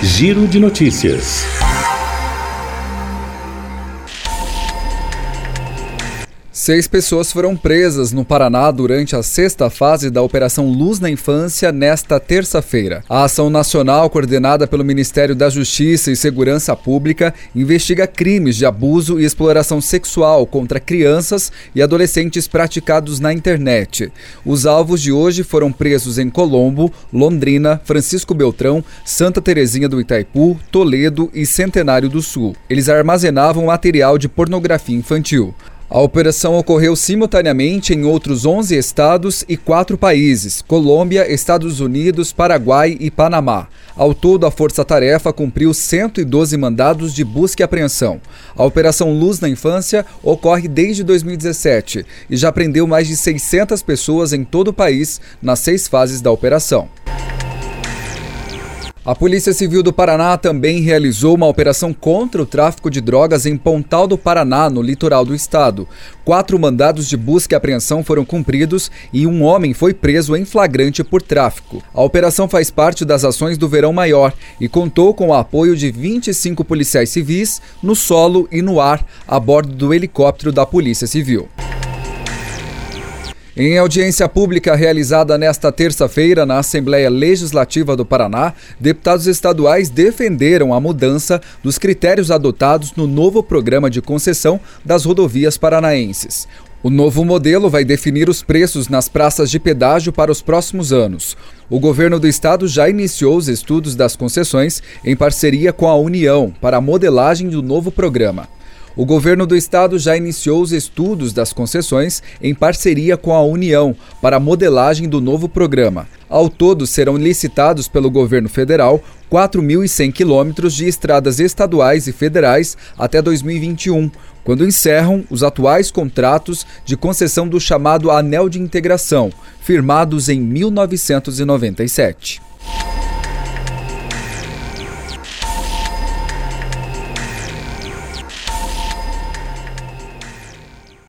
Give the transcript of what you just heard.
Giro de Notícias. Seis pessoas foram presas no Paraná durante a sexta fase da Operação Luz na Infância nesta terça-feira. A ação nacional, coordenada pelo Ministério da Justiça e Segurança Pública, investiga crimes de abuso e exploração sexual contra crianças e adolescentes praticados na internet. Os alvos de hoje foram presos em Colombo, Londrina, Francisco Beltrão, Santa Terezinha do Itaipu, Toledo e Centenário do Sul. Eles armazenavam material de pornografia infantil. A operação ocorreu simultaneamente em outros 11 estados e 4 países: Colômbia, Estados Unidos, Paraguai e Panamá. Ao todo, a Força-Tarefa cumpriu 112 mandados de busca e apreensão. A Operação Luz na Infância ocorre desde 2017 e já prendeu mais de 600 pessoas em todo o país nas 6 fases da operação. A Polícia Civil do Paraná também realizou uma operação contra o tráfico de drogas em Pontal do Paraná, no litoral do estado. 4 mandados de busca e apreensão foram cumpridos e um homem foi preso em flagrante por tráfico. A operação faz parte das ações do Verão Maior e contou com o apoio de 25 policiais civis no solo e no ar, a bordo do helicóptero da Polícia Civil. Em audiência pública realizada nesta terça-feira na Assembleia Legislativa do Paraná, deputados estaduais defenderam a mudança dos critérios adotados no novo programa de concessão das rodovias paranaenses. O novo modelo vai definir os preços nas praças de pedágio para os próximos anos. O governo do estado já iniciou os estudos das concessões em parceria com a União para a modelagem do novo programa. O governo do estado já iniciou os estudos das concessões em parceria com a União para a modelagem do novo programa. Ao todo, serão licitados pelo governo federal 4.100 quilômetros de estradas estaduais e federais até 2021, quando encerram os atuais contratos de concessão do chamado Anel de Integração, firmados em 1997.